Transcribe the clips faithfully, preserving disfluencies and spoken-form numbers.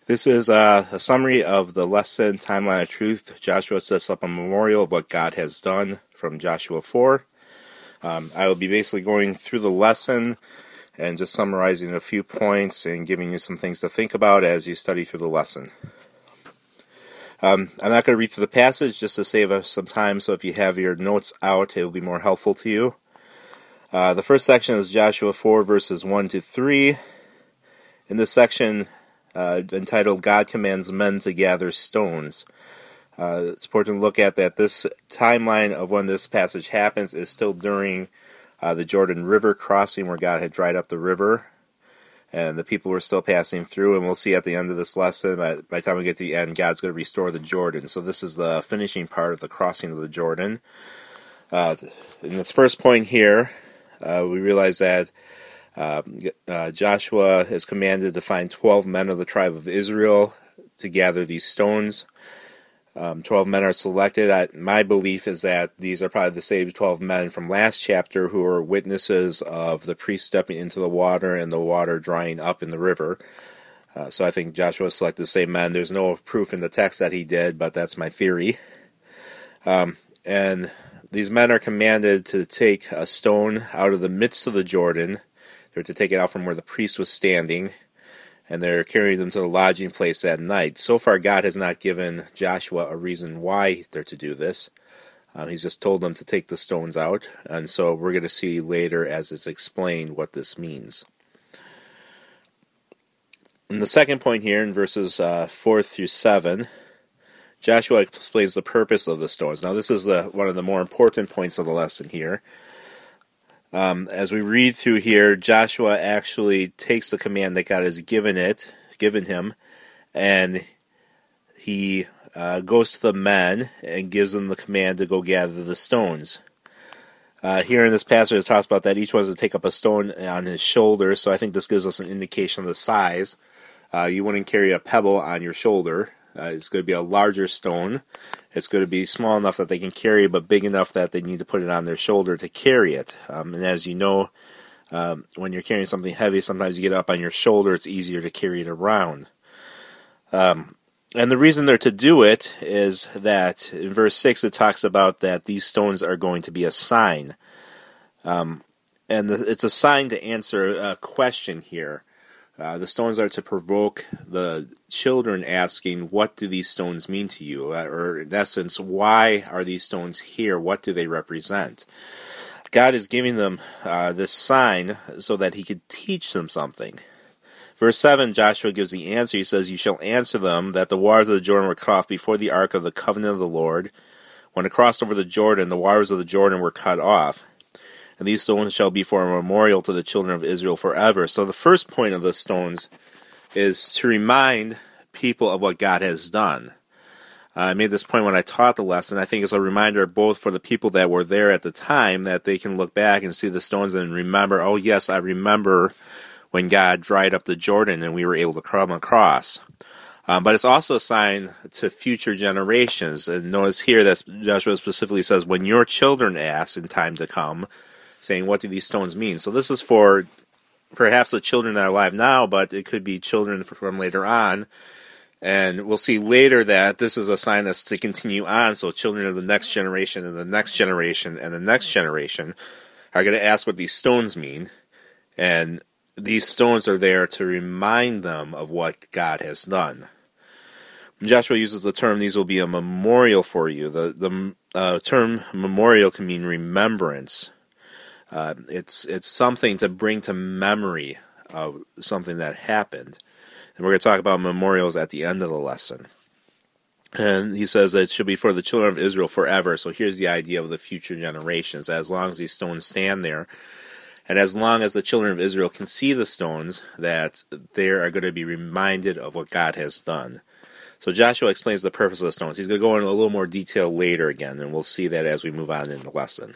This is uh, a summary of the lesson, Timeline of Truth. Joshua sets up a memorial of what God has done from Joshua four. Um, I will be basically going through the lesson and just summarizing a few points and giving you some things to think about as you study through the lesson. Um, I'm not going to read through the passage just to save us some time, so if you have your notes out, it will be more helpful to you. Uh, the first section is Joshua four, verses one to three. In this section, uh, entitled, God Commands Men to Gather Stones, uh, it's important to look at that this timeline of when this passage happens is still during uh, the Jordan River crossing, where God had dried up the river, and the people were still passing through, and we'll see at the end of this lesson, by, by the time we get to the end, God's going to restore the Jordan. So this is the finishing part of the crossing of the Jordan. Uh, in this first point here, uh, we realize that Uh, uh, Joshua is commanded to find twelve men of the tribe of Israel to gather these stones. Um, twelve men are selected. I, my belief is that these are probably the same twelve men from last chapter who were witnesses of the priest stepping into the water and the water drying up in the river. Uh, so I think Joshua selected the same men. There's no proof in the text that he did, but that's my theory. Um, and these men are commanded to take a stone out of the midst of the Jordan. They're to take it out from where the priest was standing, and they're carrying them to the lodging place that night. So far, God has not given Joshua a reason why they're to do this. Um, he's just told them to take the stones out, and so we're going to see later as it's explained what this means. In the second point here, in verses uh, four through seven, Joshua explains the purpose of the stones. Now, this is the, one of the more important points of the lesson here. Um, as we read through here, Joshua actually takes the command that God has given it, given him, and he uh, goes to the men and gives them the command to go gather the stones. Uh, here in this passage, it talks about that each one is to take up a stone on his shoulder, so I think this gives us an indication of the size. Uh, you wouldn't carry a pebble on your shoulder. Uh, it's going to be a larger stone. It's going to be small enough that they can carry, but big enough that they need to put it on their shoulder to carry it. Um, and as you know, um, when you're carrying something heavy, sometimes you get up on your shoulder, it's easier to carry it around. Um, and the reason they're to do it is that in verse six it talks about that these stones are going to be a sign. Um, and the, it's a sign to answer a question here. Uh, the stones are to provoke the children asking, what do these stones mean to you? Uh, or in essence, why are these stones here? What do they represent? God is giving them uh, this sign so that he could teach them something. Verse seven, Joshua gives the answer. He says, you shall answer them that the waters of the Jordan were cut off before the ark of the covenant of the Lord. When it crossed over the Jordan, the waters of the Jordan were cut off. And these stones shall be for a memorial to the children of Israel forever. So the first point of the stones is to remind people of what God has done. Uh, I made this point when I taught the lesson. I think it's a reminder both for the people that were there at the time, that they can look back and see the stones and remember, oh yes, I remember when God dried up the Jordan and we were able to come across. Um, but it's also a sign to future generations. And notice here that Joshua specifically says, when your children ask in time to come, saying, what do these stones mean? So this is for perhaps the children that are alive now, but it could be children from later on. And we'll see later that this is a sign that's to continue on, so children of the next generation and the next generation and the next generation are going to ask what these stones mean. And these stones are there to remind them of what God has done. Joshua uses the term, these will be a memorial for you. The, the uh, term memorial can mean remembrance. Uh, it's it's something to bring to memory of something that happened. And we're going to talk about memorials at the end of the lesson. And he says that it should be for the children of Israel forever. So here's the idea of the future generations. As long as these stones stand there, and as long as the children of Israel can see the stones, that they are going to be reminded of what God has done. So Joshua explains the purpose of the stones. He's going to go into a little more detail later again, and we'll see that as we move on in the lesson.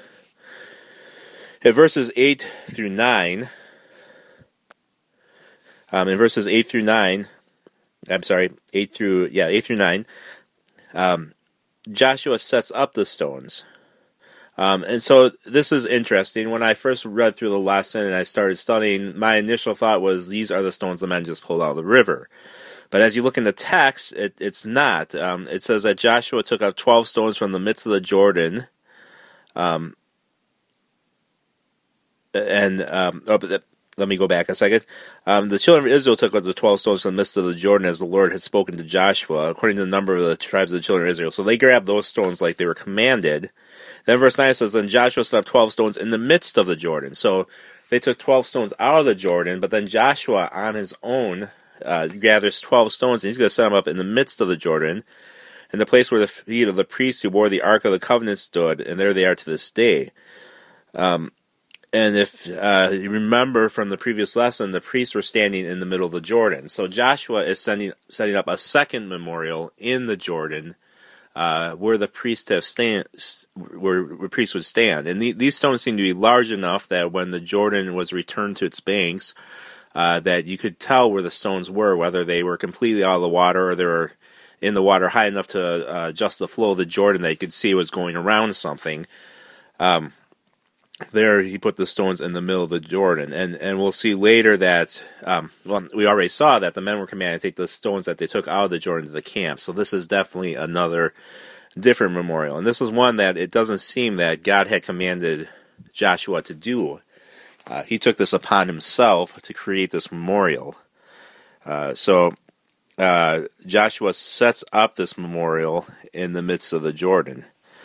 In verses eight through nine, um, in verses eight through nine, I'm sorry, eight through, yeah, eight through nine, um, Joshua sets up the stones. Um, and so this is interesting. When I first read through the lesson and I started studying, my initial thought was these are the stones the men just pulled out of the river. But as you look in the text, it, it's not. Um, it says that Joshua took up twelve stones from the midst of the Jordan, um, and um, oh, but let me go back a second. Um, the children of Israel took up the twelve stones from the midst of the Jordan as the Lord had spoken to Joshua, according to the number of the tribes of the children of Israel. So they grabbed those stones like they were commanded. Then verse nine says, then Joshua set up twelve stones in the midst of the Jordan. So they took twelve stones out of the Jordan, but then Joshua on his own uh, gathers twelve stones, and he's going to set them up in the midst of the Jordan, in the place where the feet of the priests who bore the Ark of the Covenant stood, and there they are to this day. Um, and if uh, you remember from the previous lesson, the priests were standing in the middle of the Jordan. So Joshua is sending, setting up a second memorial in the Jordan, Uh, where the priest have stand, where, where priests would stand, and the, these stones seem to be large enough that when the Jordan was returned to its banks, uh, that you could tell where the stones were, whether they were completely out of the water or they were in the water high enough to uh, adjust the flow of the Jordan that you could see was going around something. Um, there, he put the stones in the middle of the Jordan, and and we'll see later that um, well, we already saw that the men were commanded to take the stones that they took out of the Jordan to the camp. So this is definitely another different memorial, and this is one that it doesn't seem that God had commanded Joshua to do. Uh, he took this upon himself to create this memorial. Uh, so uh, Joshua sets up this memorial in the midst of the Jordan.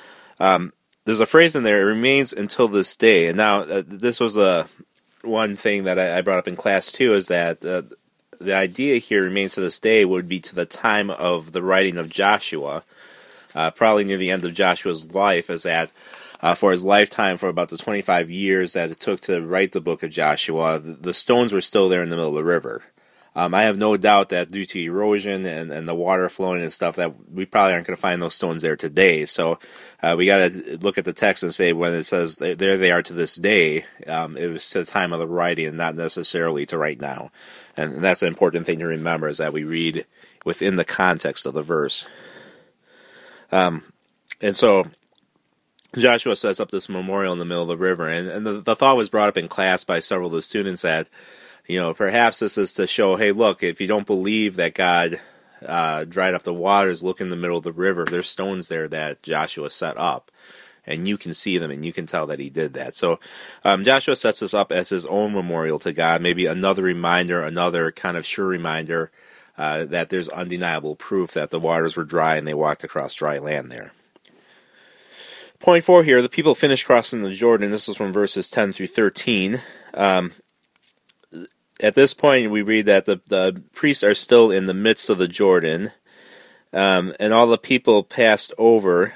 Um, There's a phrase in there, it remains until this day. And now, uh, this was a one thing that I, I brought up in class too, is that uh, the idea here, remains to this day, would be to the time of the writing of Joshua, uh, probably near the end of Joshua's life, is that uh, for his lifetime, for about the twenty-five years that it took to write the book of Joshua, the, the stones were still there in the middle of the river. Um, I have no doubt that due to erosion and, and the water flowing and stuff, that we probably aren't going to find those stones there today. So uh, we got to look at the text and say when it says there they are to this day, um, it was to the time of the writing and not necessarily to right now. And that's an important thing to remember, is that we read within the context of the verse. Um, and so Joshua sets up this memorial in the middle of the river, and, and the, the thought was brought up in class by several of the students that, you know, perhaps this is to show, hey, look, if you don't believe that God uh, dried up the waters, look in the middle of the river. There's stones there that Joshua set up, and you can see them, and you can tell that he did that. So um, Joshua sets this up as his own memorial to God, maybe another reminder, another kind of sure reminder uh, that there's undeniable proof that the waters were dry and they walked across dry land there. Point four here, the people finished crossing the Jordan. This is from verses ten through thirteen. Um, At this point, we read that the, the priests are still in the midst of the Jordan, um, and all the people passed over.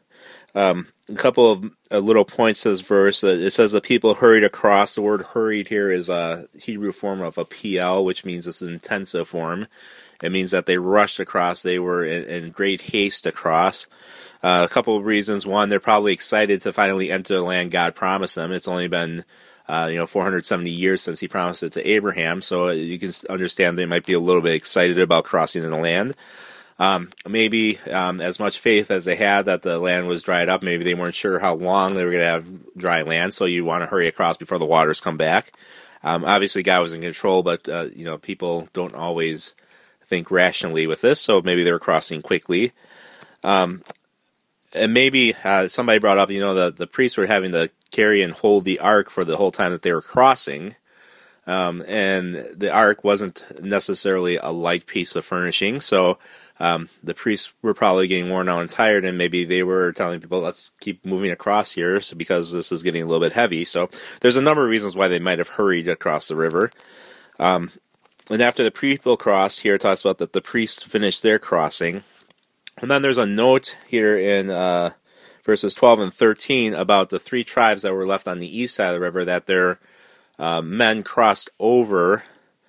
Um, a couple of uh, little points to this verse. Uh, it says the people hurried across. The word hurried here is a Hebrew form of a P L, which means it's an intensive form. It means that they rushed across. They were in, in great haste across. Uh, a couple of reasons. One, they're probably excited to finally enter the land God promised them. It's only been Uh, you know, four hundred seventy years since he promised it to Abraham, so you can understand they might be a little bit excited about crossing in the land. Um, maybe um, as much faith as they had that the land was dried up, maybe they weren't sure how long they were going to have dry land, so you want to hurry across before the waters come back. Um, obviously, God was in control, but, uh, you know, people don't always think rationally with this, so maybe they were crossing quickly. Um, and maybe uh, somebody brought up, you know, the, the priests were having to carry and hold the ark for the whole time that they were crossing. Um, and the ark wasn't necessarily a light piece of furnishing, so um, the priests were probably getting worn out and tired, and maybe they were telling people, let's keep moving across here so because this is getting a little bit heavy. So there's a number of reasons why they might have hurried across the river. Um, and after the people crossed, here it talks about that the priests finished their crossing. And then there's a note here in uh, verses twelve and thirteen about the three tribes that were left on the east side of the river, that their uh, men crossed over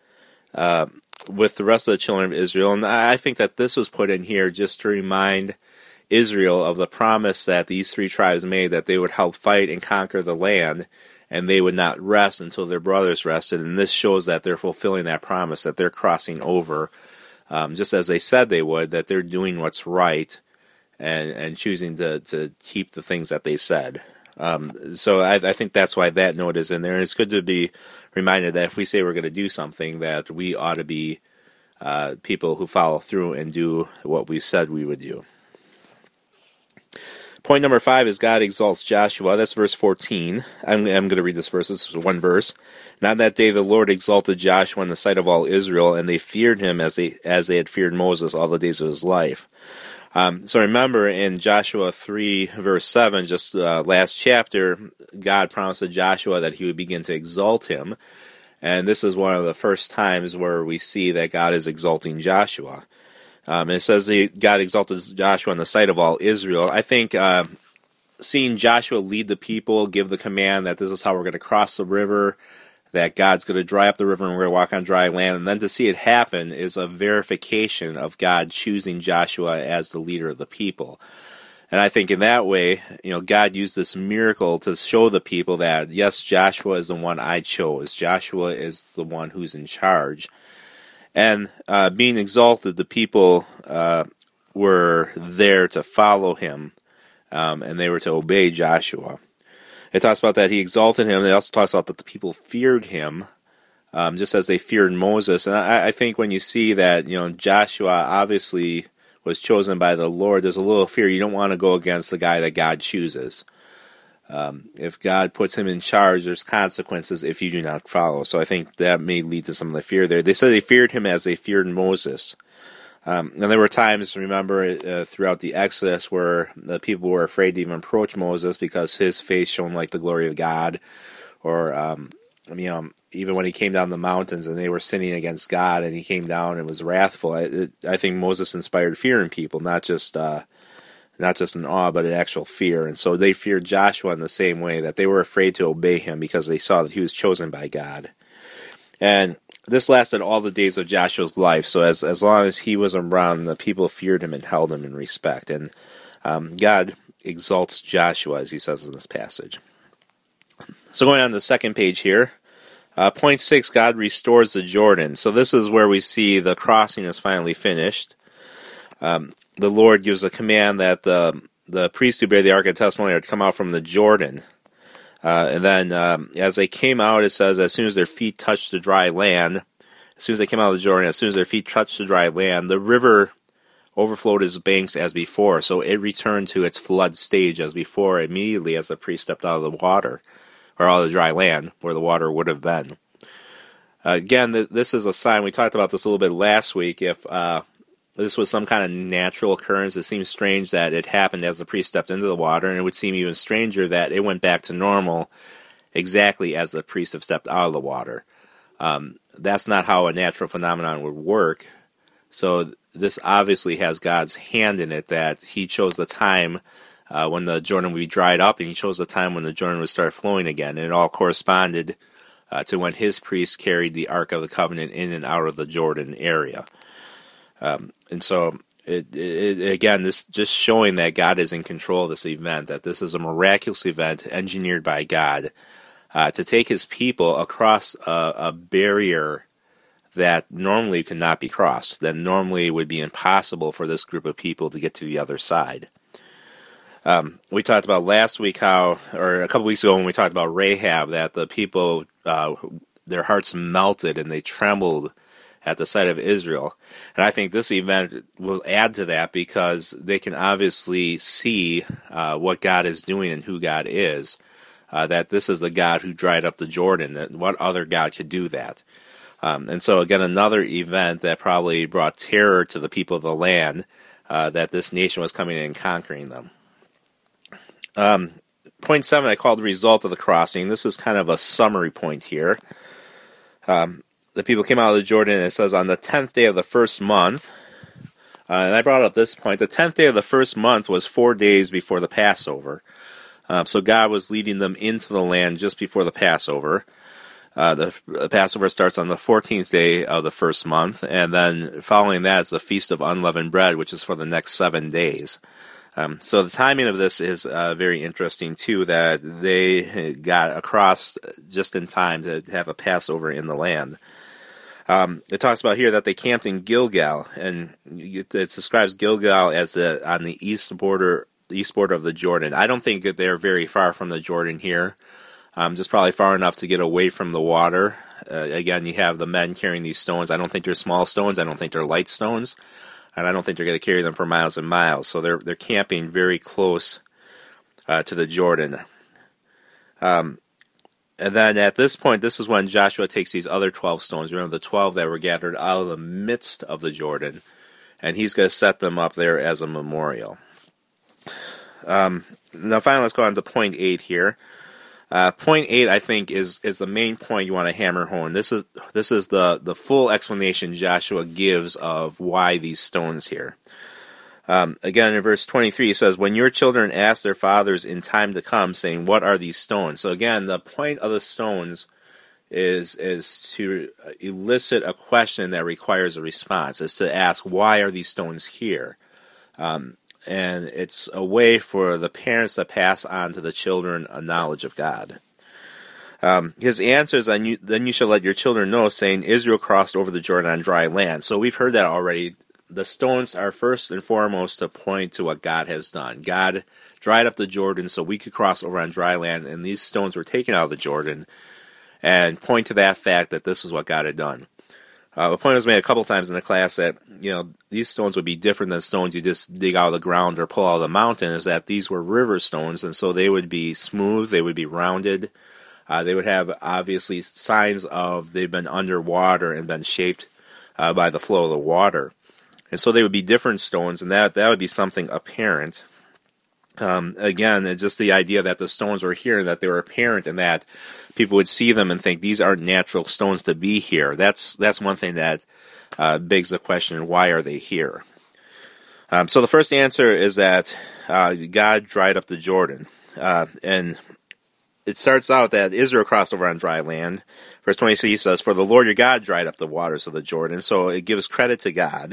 uh, with the rest of the children of Israel. And I think that this was put in here just to remind Israel of the promise that these three tribes made, that they would help fight and conquer the land, and they would not rest until their brothers rested. And this shows that they're fulfilling that promise, that they're crossing over, um, just as they said they would, that they're doing what's right and, and choosing to, to keep the things that they said. Um, so I, I think that's why that note is in there. And it's good to be reminded that if we say we're going to do something, that we ought to be uh, people who follow through and do what we said we would do. Point number five is God exalts Joshua. That's verse fourteen. I'm, I'm going to read this verse. This is one verse. Now that day the Lord exalted Joshua in the sight of all Israel, and they feared him as they as they had feared Moses all the days of his life. Um, so remember in Joshua three, verse seven, just uh, last chapter, God promised to Joshua that he would begin to exalt him. And this is one of the first times where we see that God is exalting Joshua. Um, and it says that God exalted Joshua in the sight of all Israel. I think uh, seeing Joshua lead the people, give the command that this is how we're going to cross the river, that God's going to dry up the river and we're going to walk on dry land, and then to see it happen is a verification of God choosing Joshua as the leader of the people. And I think in that way, you know, God used this miracle to show the people that, yes, Joshua is the one I chose. Joshua is the one who's in charge. And uh, being exalted, the people uh, were there to follow him, um, and they were to obey Joshua. It talks about that he exalted him. It also talks about that the people feared him, um, just as they feared Moses. And I, I think when you see that, you know, Joshua obviously was chosen by the Lord, there's a little fear. You don't want to go against the guy that God chooses. Um, if God puts him in charge, there's consequences if you do not follow. So I think that may lead to some of the fear there. They said they feared him as they feared Moses. Um, and there were times, remember, uh, throughout the Exodus where the people were afraid to even approach Moses because his face shone like the glory of God. Or, um, you know, even when he came down the mountains and they were sinning against God and he came down and was wrathful, I, it, I think Moses inspired fear in people, not just uh, not just an awe, but an actual fear. And so they feared Joshua in the same way, that they were afraid to obey him because they saw that he was chosen by God. And this lasted all the days of Joshua's life. So as as long as he was around, the people feared him and held him in respect. And um, God exalts Joshua, as he says in this passage. So going on to the second page here, uh, point six, God restores the Jordan. So this is where we see the crossing is finally finished. Um, the Lord gives a command that the the priests who bear the Ark of Testimony are to come out from the Jordan. Uh, and then um, as they came out, it says, as soon as their feet touched the dry land, as soon as they came out of the Jordan, as soon as their feet touched the dry land, the river overflowed its banks as before. So it returned to its flood stage as before, immediately as the priest stepped out of the water, or out of the dry land, where the water would have been. Uh, again, th- this is a sign, we talked about this a little bit last week, if uh, this was some kind of natural occurrence, it seems strange that it happened as the priest stepped into the water, and it would seem even stranger that it went back to normal exactly as the priest have stepped out of the water. Um, that's not how a natural phenomenon would work. So this obviously has God's hand in it, that he chose the time uh, when the Jordan would be dried up, and he chose the time when the Jordan would start flowing again. And it all corresponded uh, to when his priests carried the Ark of the Covenant in and out of the Jordan area. Um, and so, it, it, again, this just showing that God is in control of this event, that this is a miraculous event engineered by God uh, to take his people across a, a barrier that normally could not be crossed, that normally would be impossible for this group of people to get to the other side. Um, we talked about last week how, or a couple weeks ago when we talked about Rahab, that the people, uh, their hearts melted and they trembled at the sight of Israel. And I think this event will add to that, because they can obviously see uh, what God is doing and who God is, uh, that this is the God who dried up the Jordan, that what other God could do that. Um, and so, again, another event that probably brought terror to the people of the land, uh, that this nation was coming in and conquering them. Um, point seven, I called the result of the crossing. This is kind of a summary point here. Um, the people came out of the Jordan, and it says, on the tenth day of the first month, uh, and I brought up this point, the tenth day of the first month was four days before the Passover. Um, so God was leading them into the land just before the Passover. Uh, the, the Passover starts on the fourteenth day of the first month, and then following that is the Feast of Unleavened Bread, which is for the next seven days. Um, so the timing of this is uh, very interesting, too, that they got across just in time to have a Passover in the land. Um, it talks about here that they camped in Gilgal, and it, it describes Gilgal as the on the east border, the east border of the Jordan. I don't think that they're very far from the Jordan here. um, just probably far enough to get away from the water. Uh, again, you have the men carrying these stones. I don't think they're small stones. I don't think they're light stones. And I don't think they're going to carry them for miles and miles. So they're they're camping very close uh, to the Jordan. Um, and then at this point, this is when Joshua takes these other twelve stones. Remember the twelve that were gathered out of the midst of the Jordan. And he's going to set them up there as a memorial. Um, now finally, let's go on to point eight here. Uh, point eight, I think, is is the main point you want to hammer home. This is this is the, the full explanation Joshua gives of why these stones here. Um, again, in verse twenty-three, he says, "When your children ask their fathers in time to come, saying, 'What are these stones?'" So again, the point of the stones is is to elicit a question that requires a response. Is to ask, why are these stones here? Um, And it's a way for the parents to pass on to the children a knowledge of God. Um, his answer is, "And you, then you shall let your children know, saying, Israel crossed over the Jordan on dry land." So we've heard that already. The stones are first and foremost to point to what God has done. God dried up the Jordan so we could cross over on dry land, and these stones were taken out of the Jordan and point to that fact that this is what God had done. Uh, the point was made a couple times in the class that, you know, these stones would be different than stones you just dig out of the ground or pull out of the mountain, is that these were river stones, and so they would be smooth, they would be rounded, uh, they would have obviously signs of they've been underwater and been shaped uh, by the flow of the water. And so they would be different stones, and that, that would be something apparent. Um, again, it's just the idea that the stones were here and that they were apparent and that people would see them and think these aren't natural stones to be here. That's that's one thing that uh, begs the question, why are they here? Um, so the first answer is that uh, God dried up the Jordan. Uh, and it starts out that Israel crossed over on dry land. Verse twenty-six says, "For the Lord your God dried up the waters of the Jordan." So it gives credit to God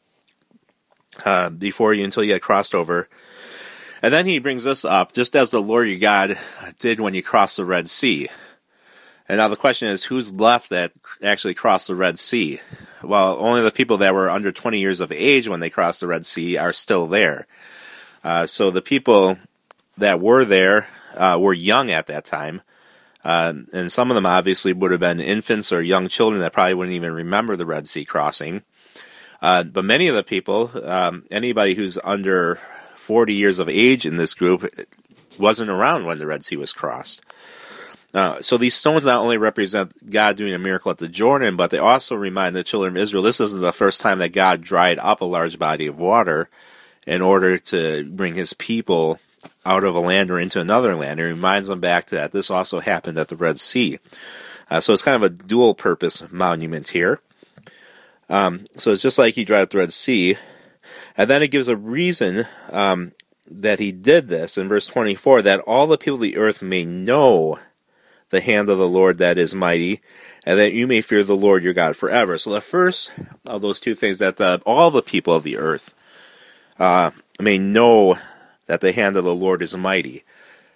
uh, before you until you had crossed over. And then he brings this up, just as the Lord your God did when you crossed the Red Sea. And now the question is, who's left that actually crossed the Red Sea? Well, only the people that were under twenty years of age when they crossed the Red Sea are still there. Uh, so the people that were there uh, were young at that time. Uh, and some of them obviously would have been infants or young children that probably wouldn't even remember the Red Sea crossing. Uh, but many of the people, um, anybody who's under forty years of age in this group, wasn't around when the Red Sea was crossed. Uh, so these stones not only represent God doing a miracle at the Jordan, but they also remind the children of Israel this isn't the first time that God dried up a large body of water in order to bring his people out of a land or into another land. It reminds them back to that this also happened at the Red Sea. Uh, so it's kind of a dual purpose monument here. Um, so it's just like he dried up the Red Sea. And then it gives a reason um, that he did this in verse twenty-four, that all the people of the earth may know the hand of the Lord that is mighty, and that you may fear the Lord your God forever. So the first of those two things, that the, all the people of the earth uh, may know that the hand of the Lord is mighty.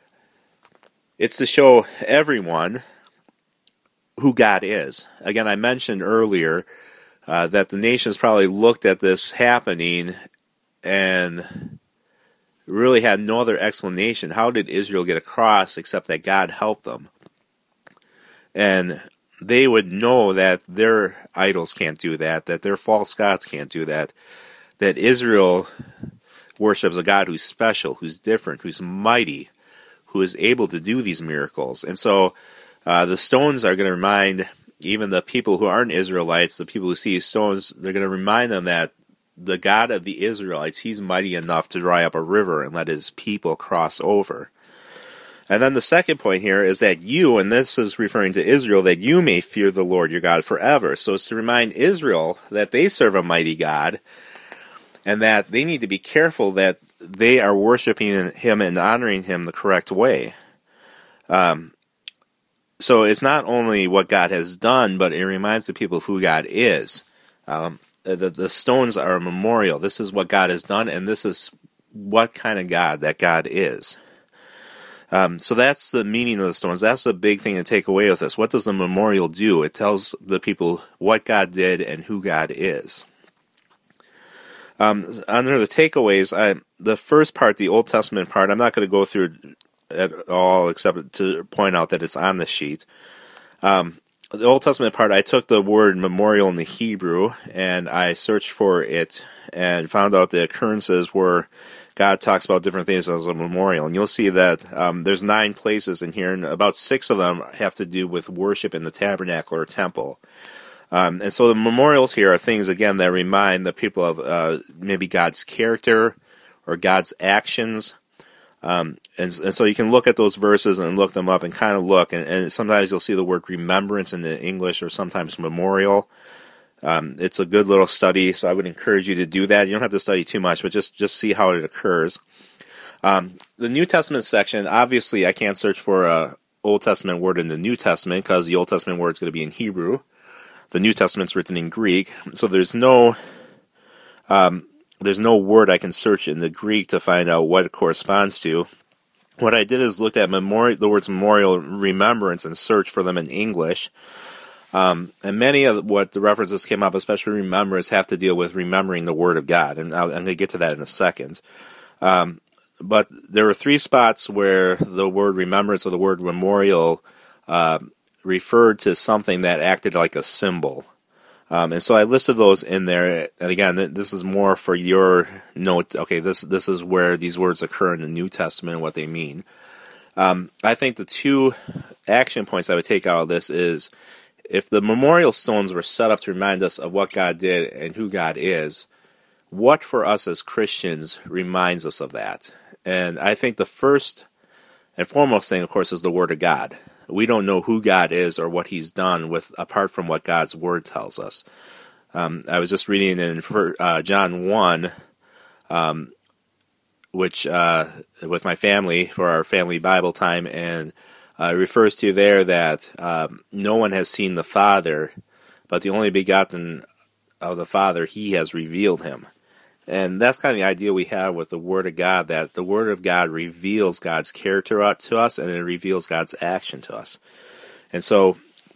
It's to show everyone who God is. Again, I mentioned earlier Uh, that the nations probably looked at this happening and really had no other explanation. How did Israel get across except that God helped them? And they would know that their idols can't do that, that their false gods can't do that, that Israel worships a God who's special, who's different, who's mighty, who is able to do these miracles. And so uh, the stones are going to remind even the people who aren't Israelites, the people who see stones, they're going to remind them that the God of the Israelites, he's mighty enough to dry up a river and let his people cross over. And then the second point here is that you, and this is referring to Israel, that you may fear the Lord your God forever. So it's to remind Israel that they serve a mighty God and that they need to be careful that they are worshiping him and honoring him the correct way. Um, So it's not only what God has done, but it reminds the people who God is. Um, the, the stones are a memorial. This is what God has done, and this is what kind of God that God is. Um, so that's the meaning of the stones. That's the big thing to take away with this. What does the memorial do? It tells the people what God did and who God is. Um, under the takeaways, I, the first part, the Old Testament part, I'm not going to go through at all, except to point out that it's on the sheet. Um, the Old Testament part, I took the word memorial in the Hebrew, and I searched for it and found out the occurrences where God talks about different things as a memorial. And you'll see that um, there's nine places in here, and about six of them have to do with worship in the tabernacle or temple. Um, and so the memorials here are things, again, that remind the people of uh, maybe God's character or God's actions. Um, and, and so you can look at those verses and look them up and kind of look. And, and sometimes you'll see the word remembrance in the English or sometimes memorial. Um, it's a good little study, so I would encourage you to do that. You don't have to study too much, but just, just see how it occurs. Um, the New Testament section, obviously I can't search for a Old Testament word in the New Testament because the Old Testament word is going to be in Hebrew. The New Testament's written in Greek, so there's no um, there's no word I can search in the Greek to find out what it corresponds to. What I did is looked at memorial, the words memorial, remembrance, and search for them in English. Um, and many of what the references came up, especially remembrance, have to deal with remembering the Word of God, and I'll, I'm going to get to that in a second. Um, but there were three spots where the word remembrance or the word memorial uh, referred to something that acted like a symbol. Um, and so I listed those in there. And again, this is more for your note. Okay, this this is where these words occur in the New Testament and what they mean. Um, I think the two action points I would take out of this is if the memorial stones were set up to remind us of what God did and who God is, what for us as Christians reminds us of that? And I think the first and foremost thing, of course, is the Word of God. We don't know who God is or what He's done with apart from what God's Word tells us. Um, I was just reading in uh, John one, um, which uh, with my family for our family Bible time, and uh, it refers to there that um, no one has seen the Father, but the only begotten of the Father, He has revealed Him. And that's kind of the idea we have with the Word of God, that the Word of God reveals God's character to us, and it reveals God's action to us. And so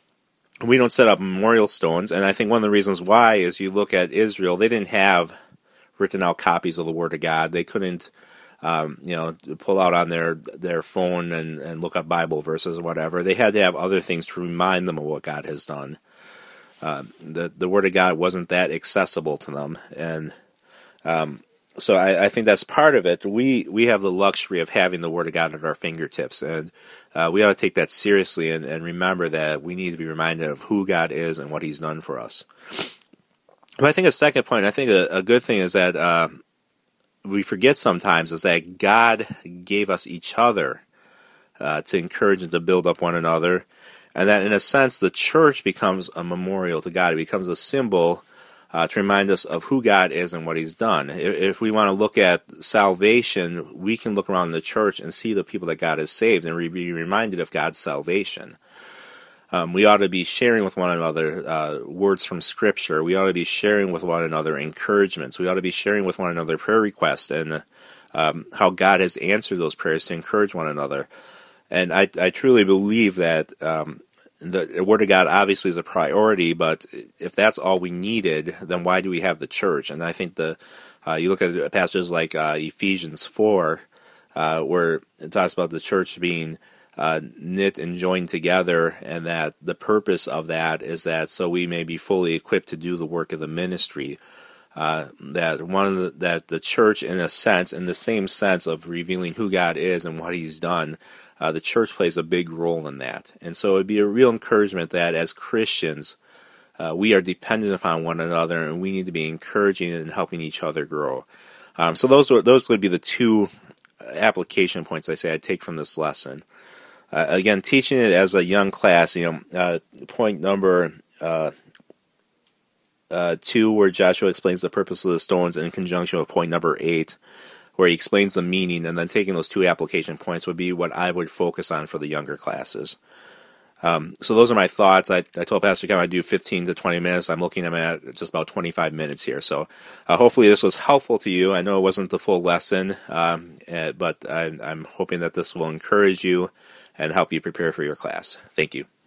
we don't set up memorial stones, and I think one of the reasons why is you look at Israel, they didn't have written out copies of the Word of God. They couldn't, um, you know, pull out on their, their phone and, and look up Bible verses or whatever. They had to have other things to remind them of what God has done. Uh, the, the Word of God wasn't that accessible to them, and Um, so I, I think that's part of it. We we have the luxury of having the Word of God at our fingertips, and uh, we ought to take that seriously and, and remember that we need to be reminded of who God is and what He's done for us. But I think a second point, I think a, a good thing is that uh, we forget sometimes is that God gave us each other uh, to encourage and to build up one another, and that in a sense the church becomes a memorial to God. It becomes a symbol Uh, to remind us of who God is and what He's done. If, if we want to look at salvation, we can look around the church and see the people that God has saved and re- be reminded of God's salvation. Um, we ought to be sharing with one another uh, words from Scripture. We ought to be sharing with one another encouragements. We ought to be sharing with one another prayer requests and um, how God has answered those prayers to encourage one another. And I, I truly believe that um, the Word of God obviously is a priority, but if that's all we needed, then why do we have the church? And I think the uh, you look at passages like uh, Ephesians four, uh, where it talks about the church being uh, knit and joined together, and that the purpose of that is that so we may be fully equipped to do the work of the ministry. Uh, that one of the, that the church, in a sense, in the same sense of revealing who God is and what He's done, Uh, the church plays a big role in that. And so it would be a real encouragement that as Christians, uh, we are dependent upon one another, and we need to be encouraging and helping each other grow. Um, so those were, those would be the two application points I say I'd take from this lesson. Uh, again, teaching it as a young class, you know, uh, point number uh, uh, two, where Joshua explains the purpose of the stones in conjunction with point number eight, where he explains the meaning, and then taking those two application points would be what I would focus on for the younger classes. Um, so those are my thoughts. I, I told Pastor Kevin I'd do fifteen to twenty minutes. I'm looking at just about twenty-five minutes here. So uh, hopefully this was helpful to you. I know it wasn't the full lesson, um, uh, but I, I'm hoping that this will encourage you and help you prepare for your class. Thank you.